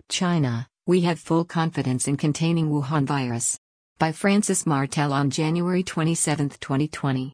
China, we have full confidence in containing Wuhan virus. By Francis Martel on January 27, 2020.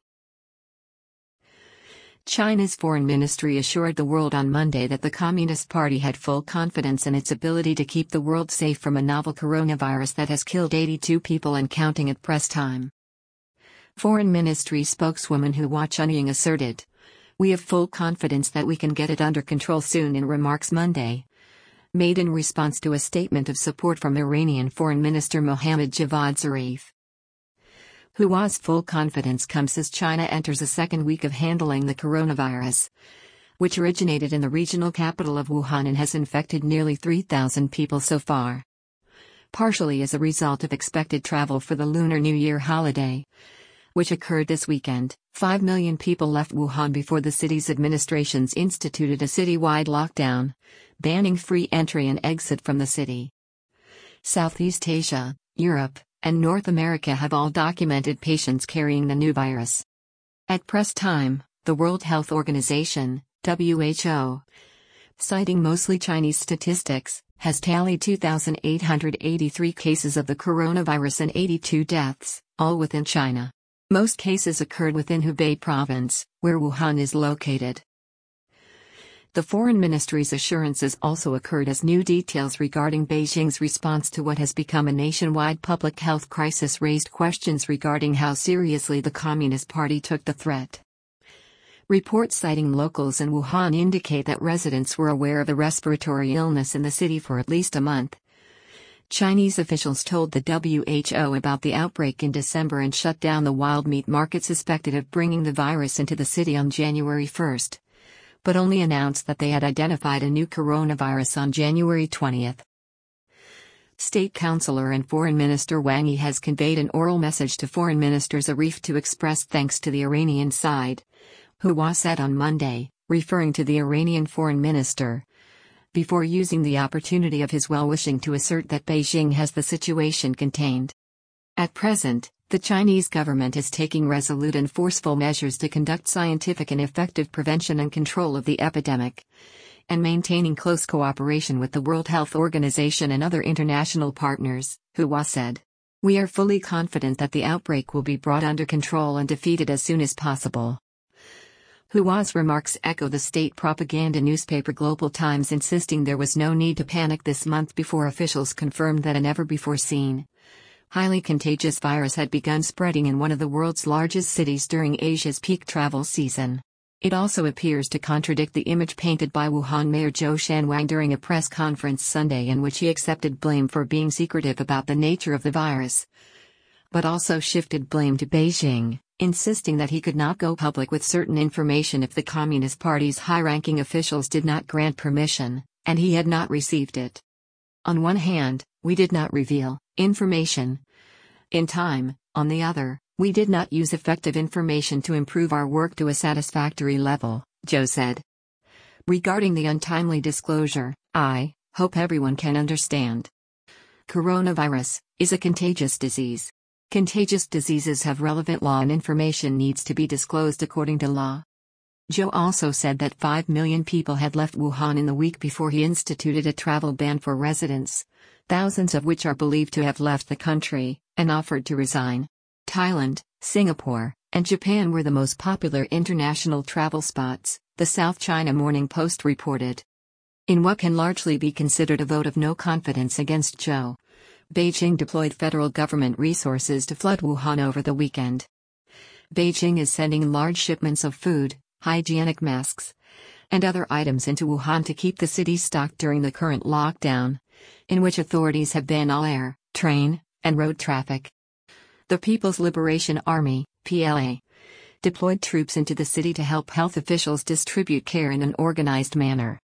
China's foreign ministry assured the world on Monday that the Communist Party had full confidence in its ability to keep the world safe from a novel coronavirus that has killed 82 people and counting at press time. Foreign Ministry spokeswoman Hu Chunying asserted, "We have full confidence that we can get it under control soon," in remarks Monday, made in response to a statement of support from Iranian Foreign Minister Mohammad Javad Zarif. Hua's full confidence comes as China enters a second week of handling the coronavirus, which originated in the regional capital of Wuhan and has infected nearly 3,000 people so far. Partially as a result of expected travel for the Lunar New Year holiday, which occurred this weekend, 5 million people left Wuhan before the city's administrations instituted a citywide lockdown, banning free entry and exit from the city. Southeast Asia, Europe, and North America have all documented patients carrying the new virus. At press time, the World Health Organization, WHO, citing mostly Chinese statistics, has tallied 2,883 cases of the coronavirus and 82 deaths, all within China. Most cases occurred within Hubei province, where Wuhan is located. The Foreign Ministry's assurances also occurred as new details regarding Beijing's response to what has become a nationwide public health crisis raised questions regarding how seriously the Communist Party took the threat. Reports citing locals in Wuhan indicate that residents were aware of a respiratory illness in the city for at least a month. Chinese officials told the WHO about the outbreak in December and shut down the wild meat market suspected of bringing the virus into the city on January 1, but only announced that they had identified a new coronavirus on January 20. State Councillor and Foreign Minister Wang Yi has conveyed an oral message to Foreign Minister Zarif to express thanks to the Iranian side, Hua said on Monday, referring to the Iranian Foreign Minister, before using the opportunity of his well-wishing to assert that Beijing has the situation contained. At present, the Chinese government is taking resolute and forceful measures to conduct scientific and effective prevention and control of the epidemic, and maintaining close cooperation with the World Health Organization and other international partners, Hua said. We are fully confident that the outbreak will be brought under control and defeated as soon as possible. Hua's remarks echo the state propaganda newspaper Global Times insisting there was no need to panic this month before officials confirmed that a never-before-seen, highly contagious virus had begun spreading in one of the world's largest cities during Asia's peak travel season. It also appears to contradict the image painted by Wuhan Mayor Zhou Shanwang during a press conference Sunday in which he accepted blame for being secretive about the nature of the virus, but also shifted blame to Beijing, insisting that he could not go public with certain information if the Communist Party's high-ranking officials did not grant permission, and he had not received it. On one hand, we did not reveal information in time, on the other, we did not use effective information to improve our work to a satisfactory level, Zhou said. Regarding the untimely disclosure, I hope everyone can understand. Coronavirus is a contagious disease. Contagious diseases have relevant law and information needs to be disclosed according to law. Zhou also said that 5 million people had left Wuhan in the week before he instituted a travel ban for residents, thousands of which are believed to have left the country, and offered to resign. Thailand, Singapore, and Japan were the most popular international travel spots, the South China Morning Post reported. In what can largely be considered a vote of no confidence against Zhou, Beijing deployed federal government resources to flood Wuhan over the weekend. Beijing is sending large shipments of food, hygienic masks, and other items into Wuhan to keep the city stocked during the current lockdown, in which authorities have banned all air, train, and road traffic. The People's Liberation Army, PLA, deployed troops into the city to help health officials distribute care in an organized manner.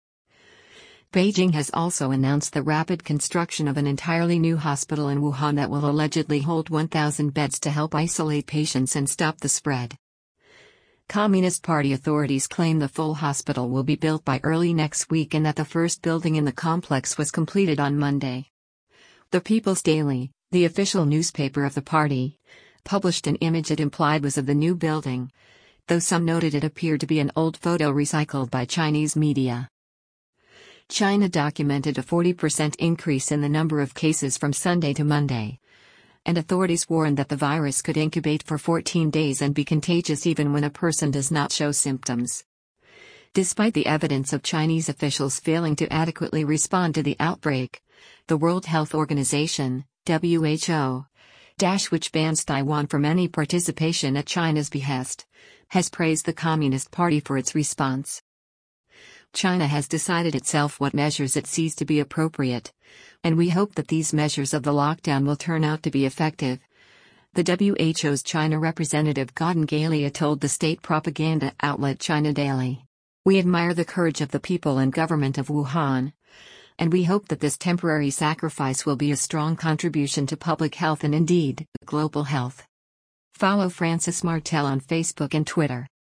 Beijing has also announced the rapid construction of an entirely new hospital in Wuhan that will allegedly hold 1,000 beds to help isolate patients and stop the spread. Communist Party authorities claim the full hospital will be built by early next week and that the first building in the complex was completed on Monday. The People's Daily, the official newspaper of the party, published an image it implied was of the new building, though some noted it appeared to be an old photo recycled by Chinese media. China documented a 40% increase in the number of cases from Sunday to Monday. And authorities warned that the virus could incubate for 14 days and be contagious even when a person does not show symptoms. Despite the evidence of Chinese officials failing to adequately respond to the outbreak, the World Health Organization, WHO, which bans Taiwan from any participation at China's behest, has praised the Communist Party for its response. China has decided itself what measures it sees to be appropriate, and we hope that these measures of the lockdown will turn out to be effective. The WHO's China representative Gordon Galea told the state propaganda outlet China Daily. We admire the courage of the people and government of Wuhan, and we hope that this temporary sacrifice will be a strong contribution to public health and indeed, global health. Follow Francis Martel on Facebook and Twitter.